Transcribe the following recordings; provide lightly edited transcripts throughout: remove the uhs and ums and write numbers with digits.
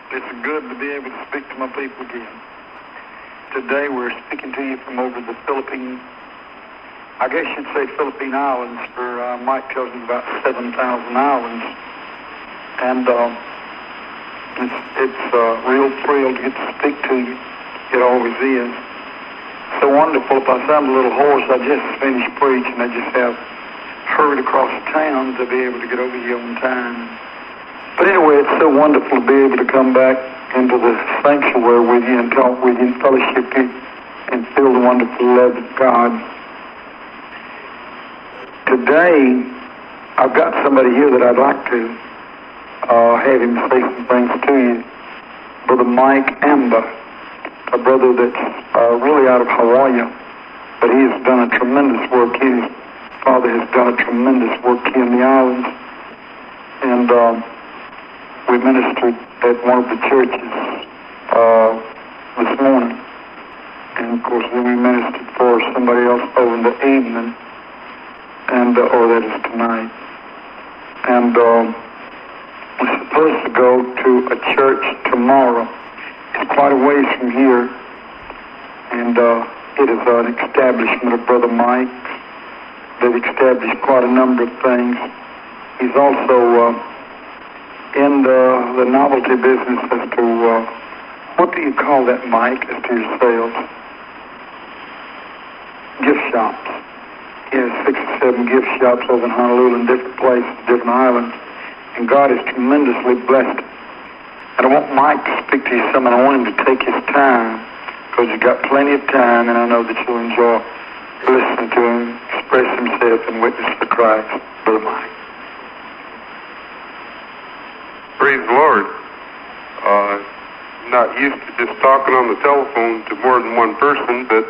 It's good to be able to speak to my people again. Today we're speaking to you from over the Philippine, I guess you'd say Philippine Islands, for Mike tells me about 7,000 islands. And it's a real thrill to get to speak to you. It always is. So wonderful. If I sound a little hoarse, I just finished preaching. I just have hurried across town to be able to get over here on time. But anyway, it's so wonderful to be able to come back into the sanctuary with you and talk with you and fellowship you and feel the wonderful love of God. Today, I've got somebody here that I'd like to have him say some things to you. Brother Mike Amba, a brother that's really out of Hawaii, but he has done a tremendous work. His father has done a tremendous work here in the islands. And we ministered at one of the churches this morning. And of course, then we ministered for somebody else over in the evening, and or that is tonight. And we're supposed to go to a church tomorrow. It's quite a ways from here, and it is an establishment of Brother Mike. They've established quite a number of things. He's also in the novelty business as to, what do you call that, Mike, as to your sales? Gift shops. He has 6 or 7 gift shops over in Honolulu and different places, different islands. And God has tremendously blessed him. And I want Mike to speak to you some, and I want him to take his time, because he's got plenty of time, and I know that you'll enjoy listening to him express himself and witness for Christ. Brother Mike. Praise the Lord. Not used to just talking on the telephone to more than one person, but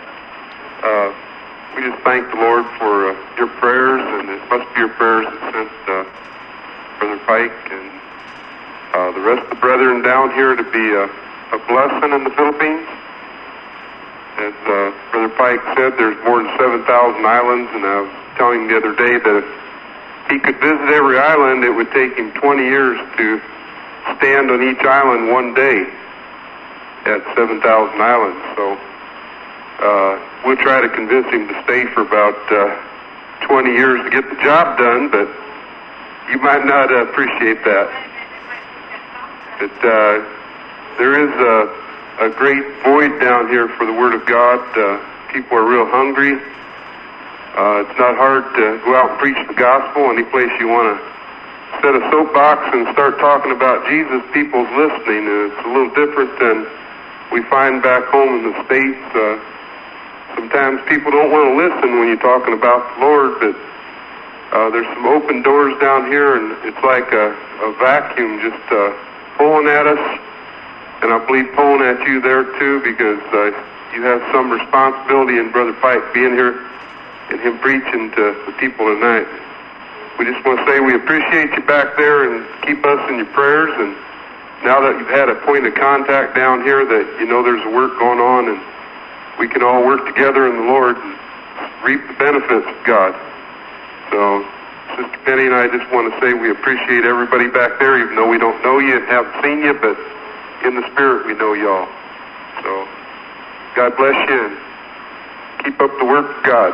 we just thank the Lord for your prayers, and it must be your prayers that sent Brother Pike and the rest of the brethren down here to be a blessing in the Philippines. As Brother Pike said, there's more than 7,000 islands, and I was telling him the other day that if he could visit every island, it would take him 20 years to stand on each island one day at 7,000 islands. So we'll try to convince him to stay for about 20 years to get the job done, but you might not appreciate that. But there is a great void down here for the Word of God. People are real hungry. It's not hard to go out and preach the gospel. Any place you want to set a soapbox and start talking about Jesus, people's listening. It's a little different than we find back home in the States. Sometimes people don't want to listen when you're talking about the Lord, but there's some open doors down here, and it's like a vacuum just pulling at us. And I believe pulling at you there too, because you have some responsibility in Brother Pike being here and him preaching to the people tonight. We just want to say we appreciate you back there, and keep us in your prayers. And now that you've had a point of contact down here, that you know there's a work going on, and we can all work together in the Lord and reap the benefits of God. So Sister Penny and I just want to say we appreciate everybody back there, even though we don't know you and haven't seen you, but in the Spirit we know y'all. So God bless you, and keep up the work of God.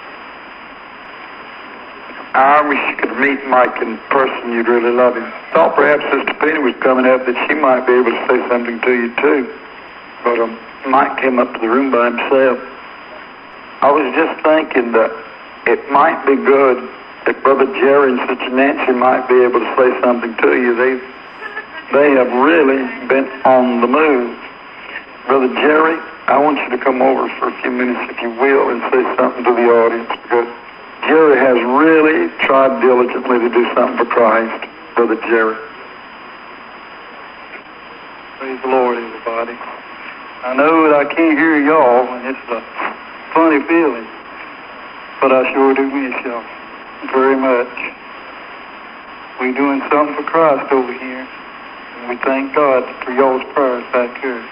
I wish you could meet Mike in person. You'd really love him. Thought perhaps Sister Penny was coming up, that she might be able to say something to you too. But Mike came up to the room by himself. I was just thinking that it might be good if Brother Jerry and Sister Nancy might be able to say something to you. They have really been on the move. Brother Jerry, I want you to come over for a few minutes, if you will, and say something to the audience, because Jerry has really tried diligently to do something for Christ. Brother Jerry. Praise the Lord, everybody. I know that I can't hear y'all, and it's a funny feeling, but I sure do miss y'all very much. We're doing something for Christ over here, and we thank God for y'all's prayers back here.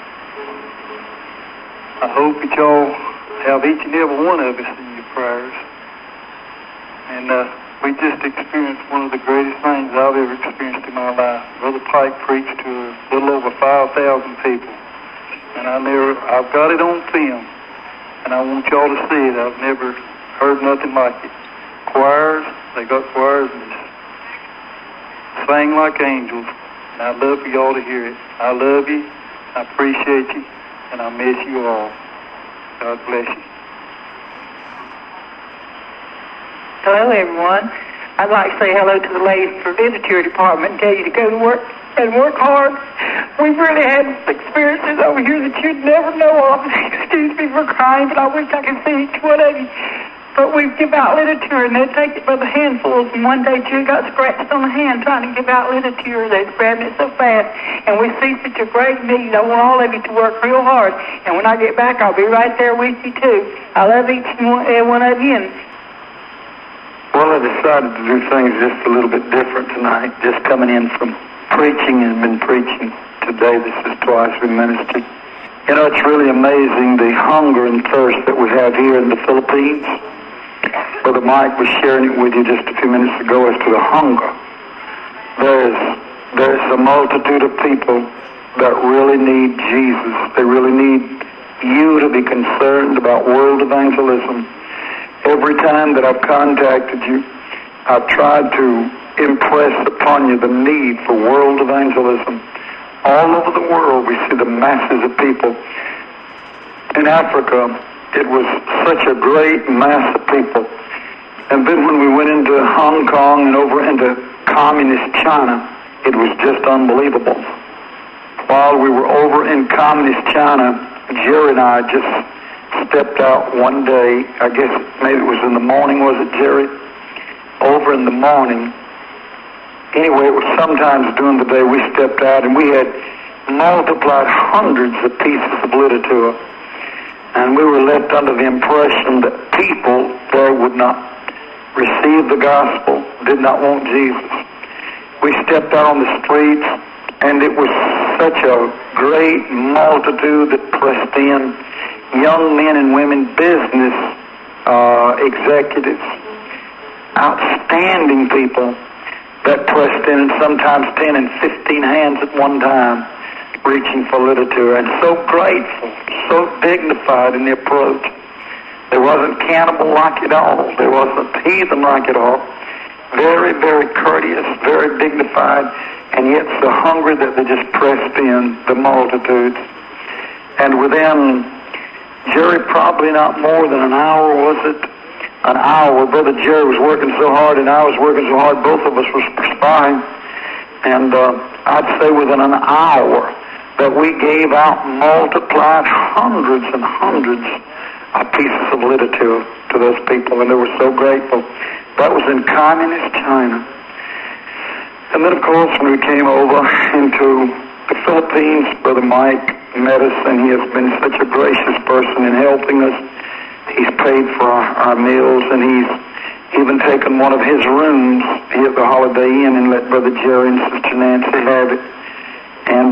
I hope that y'all have each and every one of us in your prayers. And We just experienced one of the greatest things I've ever experienced in my life. Brother Pike preached to a little over 5,000 people. And I've got it on film. And I want y'all to see it. I've never heard nothing like it. Choirs, they got choirs and sang like angels. And I'd love for y'all to hear it. I love you, I appreciate you, and I miss you all. God bless you. Hello, everyone. I'd like to say hello to the ladies for the visitor department and tell you to go to work and work hard. We've really had experiences over here that you'd never know of. Excuse me for crying, but I wish I could see each one of you. But we give out literature, and they take it by the handfuls. And one day, Jude got scratched on the hand trying to give out literature. They're grabbing it so fast. And we see such a great need. I want all of you to work real hard. And when I get back, I'll be right there with you, too. I love each one of you. Well, I decided to do things just a little bit different tonight, just coming in from preaching and been preaching today. This is twice we ministered. You know, it's really amazing the hunger and thirst that we have here in the Philippines. Brother Mike was sharing it with you just a few minutes ago as to the hunger. There's a multitude of people that really need Jesus. They really need you to be concerned about world evangelism. Every time that I've contacted you, I've tried to impress upon you the need for world evangelism. All over the world, we see the masses of people. In Africa, it was such a great mass of people. And then when we went into Hong Kong and over into communist China, it was just unbelievable. While we were over in communist China, Jerry and I just stepped out one day. I guess maybe it was in the morning, was it, Jerry? Over in the morning. Anyway, it was sometimes during the day we stepped out, and we had multiplied hundreds of pieces of literature. And we were left under the impression that people there would not receive the gospel, did not want Jesus. We stepped out on the streets, and it was such a great multitude that pressed in. Young men and women, business executives, outstanding people that pressed in, and sometimes 10 and 15 hands at one time, reaching for literature, and so grateful, so dignified in the approach. There wasn't cannibal-like at all. There wasn't heathen-like at all. Very, very courteous, very dignified, and yet so hungry that they just pressed in, the multitudes. And within, Jerry, probably not more than an hour, was it? An hour. Brother Jerry was working so hard, and I was working so hard, both of us was perspiring. And I'd say within an hour that we gave out multiplied hundreds and hundreds of pieces of literature to those people, and they were so grateful. That was in communist China. And then, of course, when we came over into the Philippines, Brother Mike met us, and he has been such a gracious person in helping us. He's paid for our meals, and he's even taken one of his rooms here at the Holiday Inn and let Brother Jerry and Sister Nancy have it. And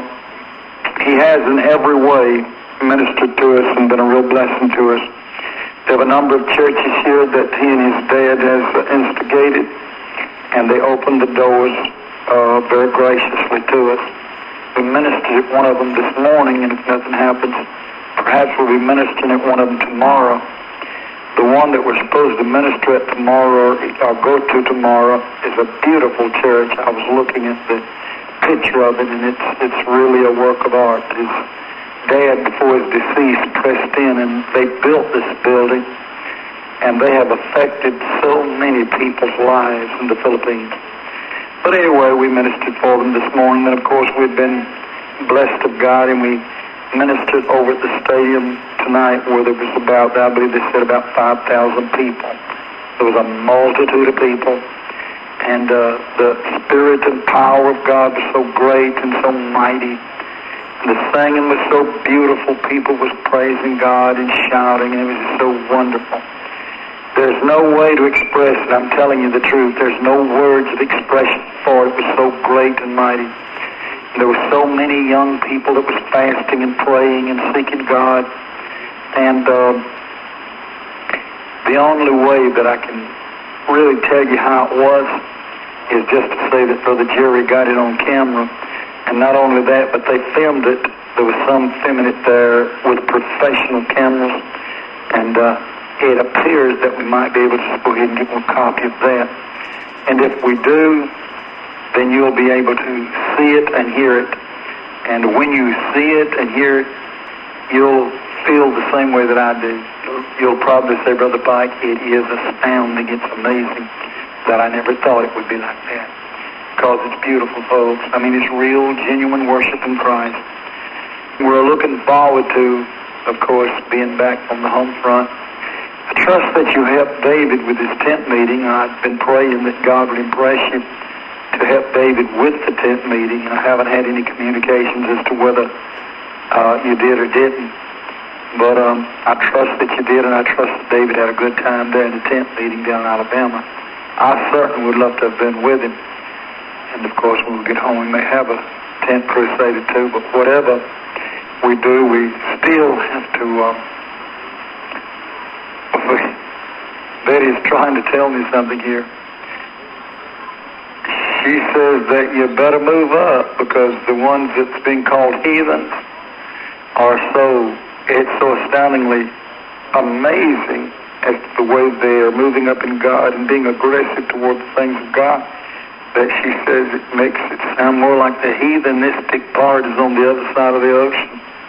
he has in every way ministered to us and been a real blessing to us. There have a number of churches here that he and his dad has instigated, and they opened the doors very graciously to us. We ministered at one of them this morning, and if nothing happens, perhaps we'll be ministering at one of them tomorrow. The one that we're supposed to minister at tomorrow, or go to tomorrow, is a beautiful church. I was looking at the picture of it, and it's really a work of art. His dad, before his deceased, pressed in, and they built this building, and they have affected so many people's lives in the Philippines. But anyway, we ministered for them this morning, and of course we've been blessed of God, and we ministered over at the stadium tonight where there was about, I believe they said about 5,000 people. There was a multitude of people, and the spirit and power of God was so great and so mighty. And the singing was so beautiful. People was praising God and shouting, and it was just so wonderful. There's no way to express it. I'm telling you the truth. There's no words of expression for it. It was so great and mighty. And there were so many young people that was fasting and praying and seeking God. And the only way that I can really tell you how it was is just to say that Brother Jerry got it on camera. And not only that, but they filmed it. There was some filming it there with professional cameras. And it appears that we might be able to go ahead and get a copy of that. And if we do, then you'll be able to see it and hear it. And when you see it and hear it, you'll feel the same way that I do. You'll probably say, Brother Pike, it is astounding, it's amazing that I never thought it would be like that. Because it's beautiful, folks. I mean, it's real, genuine worship in Christ. We're looking forward to, of course, being back on the home front. I trust that you helped David with his tent meeting. I've been praying that God would impress you to help David with the tent meeting. I haven't had any communications as to whether you did or didn't. But I trust that you did, and I trust that David had a good time there in the tent meeting down in Alabama. I certainly would love to have been with him. And, of course, when we get home, we may have a tent crusade or two. But whatever we do, we still have to... Betty's trying to tell me something here. She says that you better move up because the ones that's being called heathens are it's so astoundingly amazing as to the way they are moving up in God and being aggressive toward the things of God, that she says it makes it sound more like the heathenistic part is on the other side of the ocean.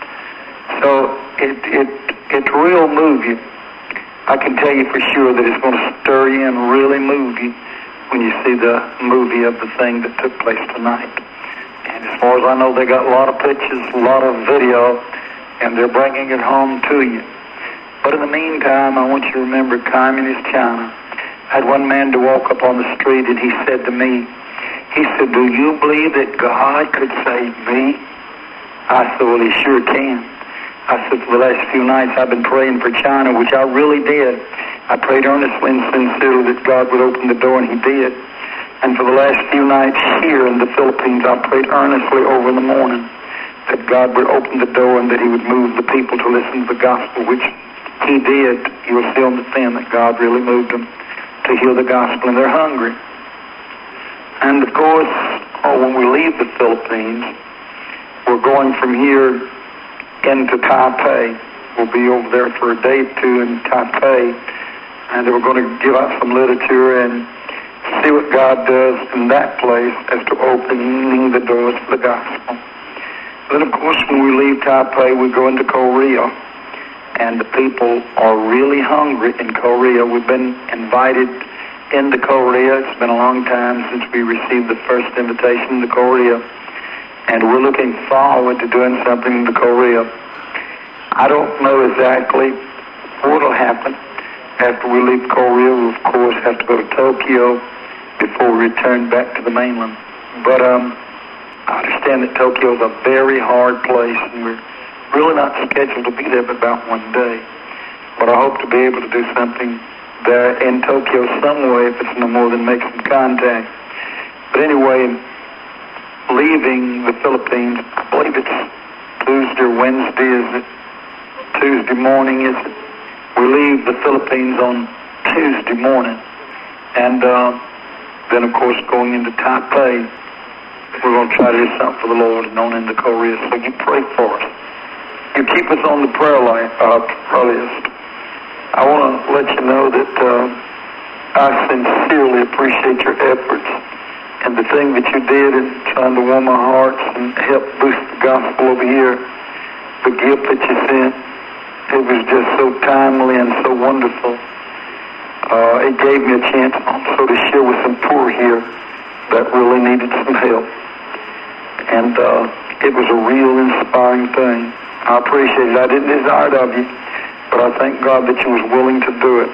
So it will move you. I can tell you for sure that it's going to stir you and really move you when you see the movie of the thing that took place tonight. And as far as I know, they got a lot of pictures, a lot of video, and they're bringing it home to you. But in the meantime, I want you to remember Communist China. I had one man to walk up on the street, and he said to me, he said, "Do you believe that God could save me?" I said, "Well, he sure can." I said, "For the last few nights I've been praying for China," which I really did. I prayed earnestly and sincerely that God would open the door, and he did. And for the last few nights here in the Philippines, I prayed earnestly over in the morning that God would open the door and that he would move the people to listen to the gospel, which he did. You will see on the film that God really moved them to hear the gospel, and they're hungry. And of course, when we leave the Philippines, we're going from here into Taipei. We'll be over there for a day or two in Taipei, and we're going to give out some literature and see what God does in that place as to opening the doors for the gospel. Then, of course, when we leave Taipei, we go into Korea, and the people are really hungry in Korea. We've been invited into Korea. It's been a long time since we received the first invitation to Korea, and we're looking forward to doing something to Korea. I don't know exactly what will happen after we leave Korea. We, of course, have to go to Tokyo before we return back to the mainland. But I understand that Tokyo is a very hard place, and we're really not scheduled to be there but about one day. But I hope to be able to do something there in Tokyo some way, if it's no more than make some contact. But anyway, leaving the Philippines, I believe it's Tuesday or Wednesday, is it? Tuesday morning, is it? We leave the Philippines on Tuesday morning. And then, of course, going into Taipei, we're going to try to do something for the Lord and on into Korea. So you pray for us. You keep us on the prayer list. I want to let you know that I sincerely appreciate your efforts and the thing that you did in trying to warm our hearts and help boost the gospel over here. The gift that you sent, it was just so timely and so wonderful. It gave me a chance also to share with some poor here that really needed some help. And it was a real inspiring thing. I appreciate it. I didn't desire it of you, but I thank God that you was willing to do it.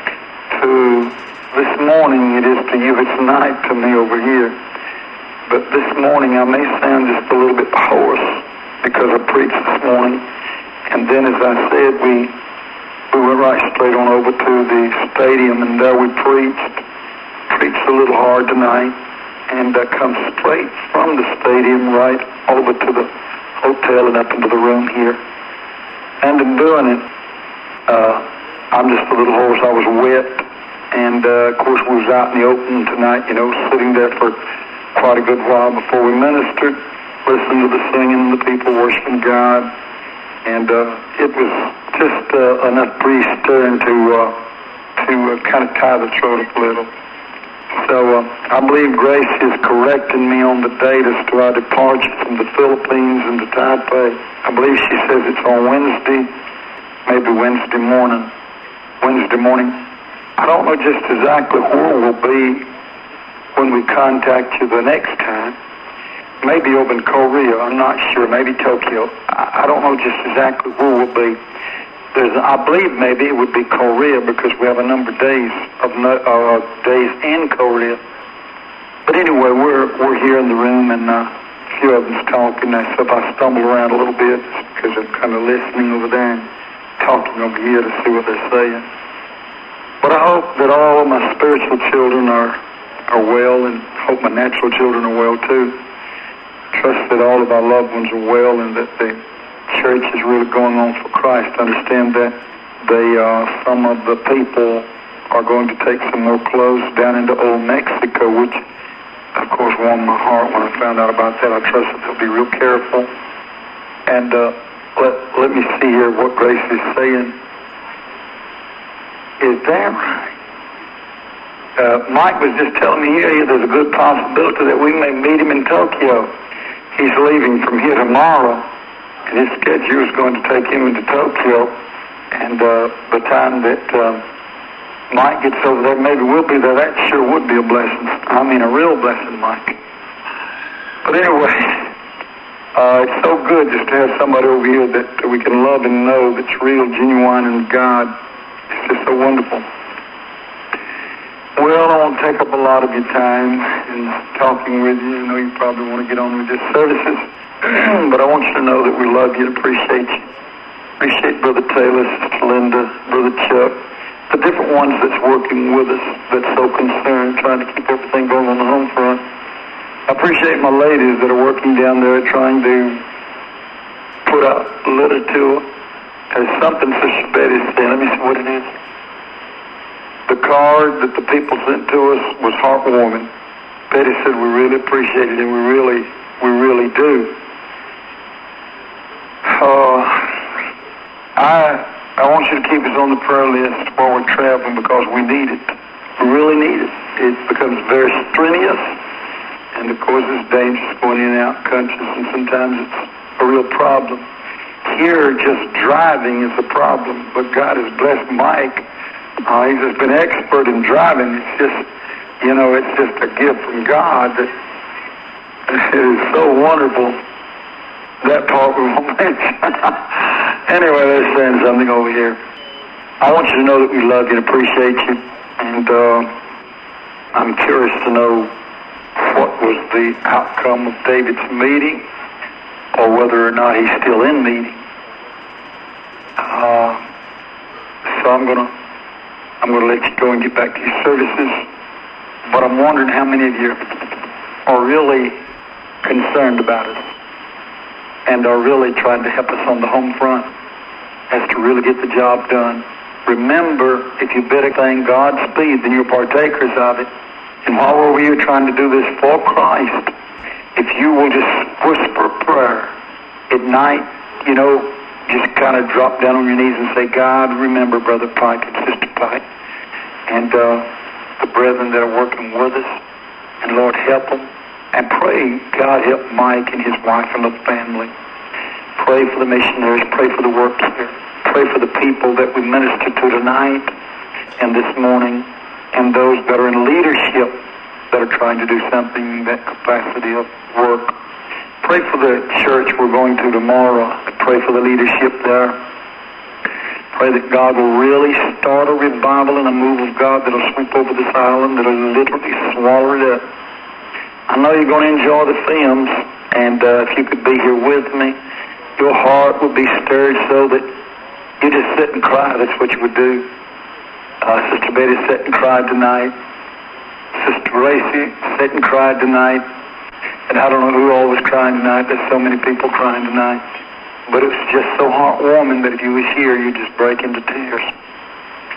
This morning it is to you, it's night to me over here. But this morning I may sound just a little bit hoarse because I preached this morning. And then, as I said, we went right straight on over to the stadium, and there we preached a little hard tonight, and come straight from the stadium right over to the hotel and up into the room here. And in doing it, I'm just a little hoarse. I was wet, And, of course, we was out in the open tonight, sitting there for quite a good while before we ministered, listening to the singing and the people worshiping God. And it was just enough breeze stirring to kind of tie the throat up a little. So I believe Grace is correcting me on the date as to our departure from the Philippines into Taipei. I believe she says it's on Wednesday, maybe Wednesday morning. I don't know just exactly where we'll be when we contact you the next time. Maybe over in Korea, I'm not sure. Maybe Tokyo. I don't know just exactly where we'll be. I believe maybe it would be Korea because we have a number of days days in Korea. But anyway, we're here in the room, and a few of them's talking. So if I stumble around a little bit, it's because I'm kind of listening over there and talking over here to see what they're saying. But I hope that all of my spiritual children are well, and hope my natural children are well too. Trust that all of our loved ones are well, and that the church is really going on for Christ. Understand that some of the people are going to take some more clothes down into Old Mexico, which of course warmed my heart when I found out about that. I trust that they'll be real careful. And let me see here what Grace is saying. Is that right? Mike was just telling me here there's a good possibility that we may meet him in Tokyo. He's leaving from here tomorrow, and his schedule is going to take him into Tokyo. And the time that Mike gets over there, maybe we'll be there. That sure would be a blessing. I mean, a real blessing, Mike. But anyway, it's so good just to have somebody over here that we can love and know that's real, genuine, and God. It's just so wonderful. Well, I won't take up a lot of your time in talking with you. I know you probably want to get on with your services, but I want you to know that we love you and appreciate you. Appreciate Brother Taylor, Sister Linda, Brother Chuck, the different ones that's working with us, that's so concerned, trying to keep everything going on the home front. I appreciate my ladies that are working down there trying to put out literature. There's something Sister Betty said. Let me see what it is. The card that the people sent to us was heartwarming. Betty said we really appreciate it, and we really do. I want you to keep us on the prayer list while we're traveling because we need it. We really need it. It becomes very strenuous, and of course it's dangerous going in and out countries, and sometimes it's a real problem. Here, just driving is a problem, but God has blessed Mike. He's just been expert in driving. It's just, it's just a gift from God that it is so wonderful. That part we won't mention. Anyway, they're saying something over here. I want you to know that we love you and appreciate you. And I'm curious to know what was the outcome of David's meeting, or whether or not he's still in meeting. So I'm going to let you go and get back to your services. But I'm wondering how many of you are really concerned about us and are really trying to help us on the home front as to really get the job done. Remember, if you bid a thing Godspeed, then you're partakers of it. And while we're here trying to do this for Christ, if you will just whisper a prayer at night, just kind of drop down on your knees and say, God, remember Brother Pike and Sister Pike and the brethren that are working with us, and Lord, help them. And pray, God, help Mike and his wife and the family. Pray for the missionaries, pray for the work here, pray for the people that we minister to tonight and this morning, and those that are in leadership that are trying to do something in that capacity of work. Pray for the church we're going to tomorrow. Pray for the leadership there. Pray that God will really start a revival and a move of God that'll sweep over this island, that'll literally swallow it up. I know you're going to enjoy the films, and if you could be here with me, your heart would be stirred so that you just sit and cry. That's what you would do. Sister Betty sat and cried tonight. Sister Racy sat and cried tonight. And I don't know who all was crying tonight. There's so many people crying tonight. But it was just so heartwarming that if you was here, you'd just break into tears.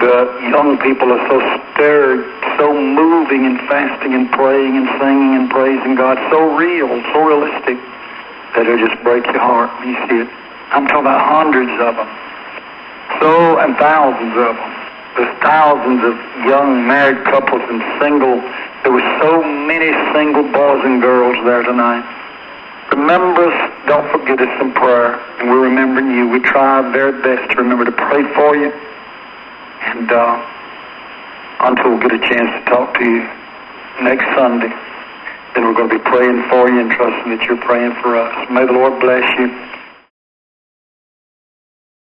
young people are so stirred, so moving and fasting and praying and singing and praising God, so real, so realistic, that it'll just break your heart when you see it. I'm talking about hundreds of them. And thousands of them. There's thousands of young married couples and single. There were so many single boys and girls there tonight. Remember us, don't forget us in prayer, and we're remembering you. We try our very best to remember to pray for you, and until we get a chance to talk to you next Sunday, then we're going to be praying for you and trusting that you're praying for us. May the Lord bless you.